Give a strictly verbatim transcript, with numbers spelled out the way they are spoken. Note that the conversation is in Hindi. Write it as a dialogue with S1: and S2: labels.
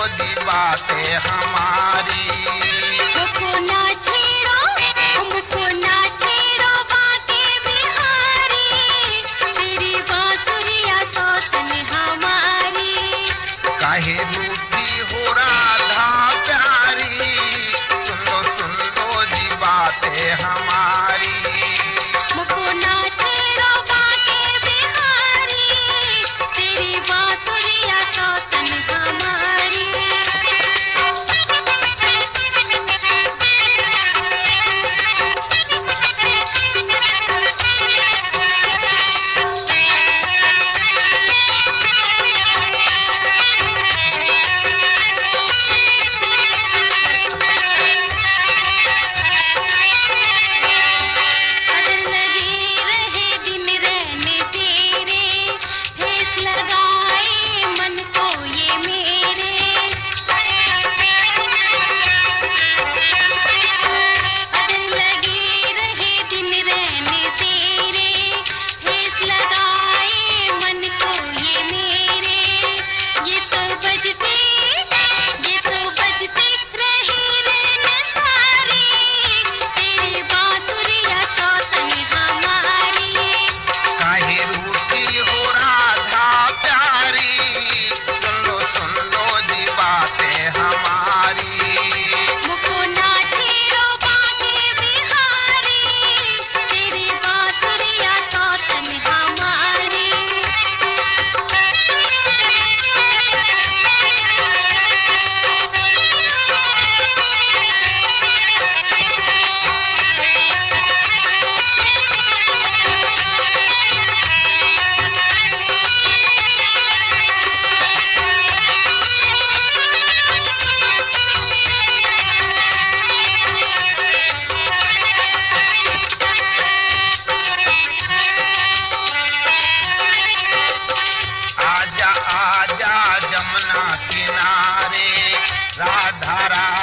S1: जी बातें हमारी।
S2: मुझको ना छेड़ो, मुझको ना छेड़ो बातें बिहारी, तेरी बांसुरिया सौतन हमारी।
S1: काहे रूठी हो राधा प्यारी, सुन लो सुन लो जी बातें हमारी।
S2: मुझको ना छेड़ो बातें बिहारी, तेरी बांसुरिया सौतन हमारी। अगर लगे रहे दिन रहने तेरे, ठेस लगाए मन को ये मेरे। अगर लगे रहे दिन रहने तेरे, ठेस लगाए मन को ये मेरे। ये तो बजते, ये तो बजते रहे रैन सारी, तेरी बांसुरिया सौतन हमारी।
S1: काहे रूठी हो राधा प्यारी, सुन लो सुन लो जी बातें हमारी।
S2: मुझको ना छेड़ो बातें बिहारी, तेरी बांसुरिया सौतन हमारी।
S1: आजा आजा जमुना किनारे, राधा राधा